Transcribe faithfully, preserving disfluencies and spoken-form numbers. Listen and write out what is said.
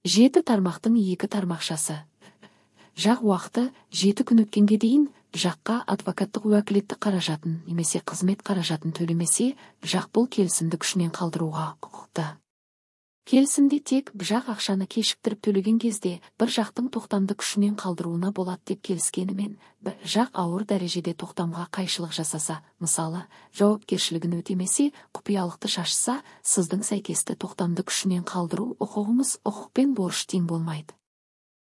Жеті тармақтың екі тармақшасы. Жақ уақыты жеті күн өткенге дейін жаққа адвокаттық уәкілеттік қаражатын немесе қызмет қаражатын төлемесе, жақ бұл келісімді күшінен қалдыруға құқықты. Келісімде тек бір жақ ақшаны кешіктіріп төлеген кезде бір жақтың тоқтамды күшінен қалдыруына болады деп келіскенімен, бір жақ ауыр дәрежеде тоқтамға қайшылық жасаса, мысалы, жауапкершілігін өтемесе, құпиялықты шашса, сіздің сәйкесті тоқтамды күшінен қалдыру құқығыңыз құқық пен борыш тең болмайды.